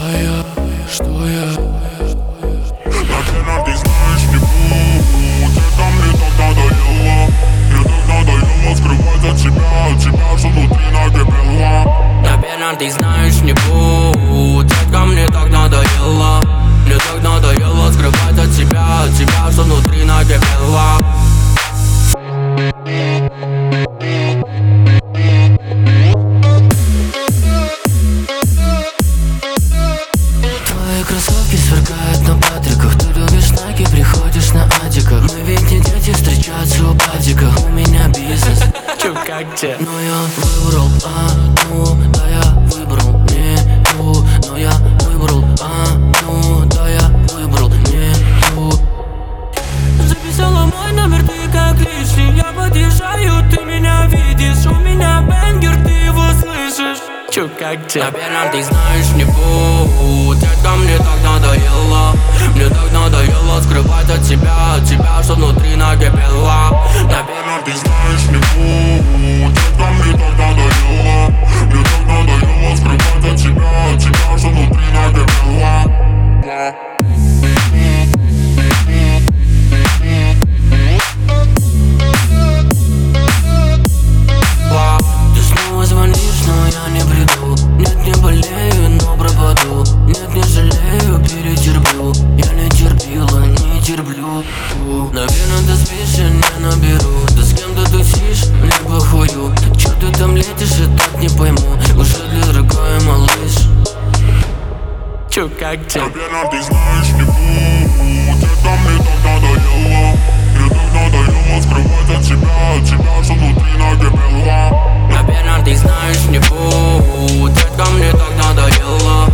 Наверное, ты знаешь, не будь. Это мне так надоело. Мне так надоело скрывать от тебя, что внутри накипело. Наверное, ты знаешь, не будь. Детка, мне так надоело. Мне так надоело скрывать от тебя, что внутри накипело. Твои кроссовки сверкают на патриках. Ты любишь Nike, приходишь на адиках. Мы ведь не дети, встречаться у падиках. У меня бизнес. Чё, как тебе? Но я выбрал одну, да я выбрал не ту. Но я выбрал одну, да я выбрал не ту. Записала мой номер, ты как лишний. Я подъезжаю, ты меня видишь. У меня бенгер, ты его слышишь. Чё, как тебе? Наверное, ты знаешь, не будь. Детка, мне так надоело. Мне так надоело скрывать от тебя, что внутри накипело. Наверное, ты знаешь, не будь. Детка, мне так надоело. Мне так надоело скрывать от тебя, что внутри накипело. Ты снова звонишь, но я не приду. Нет, не болею, но пропаду. Нет, не жалею, перетерплю. Я не терпила, не терплю. Наверное, ты спишь, я не наберу. Ты с кем-то тусишь, мне похую. Чё ты там летишь, я так не пойму. Уже для другой, малыш. Чё, как тебе? Наверное, ты знаешь, не будь. Это мне так надоело. Мне так надоело скрывать от тебя, что внутри накипело. Наверное, ты знаешь, не будь. Детка, мне так надоело.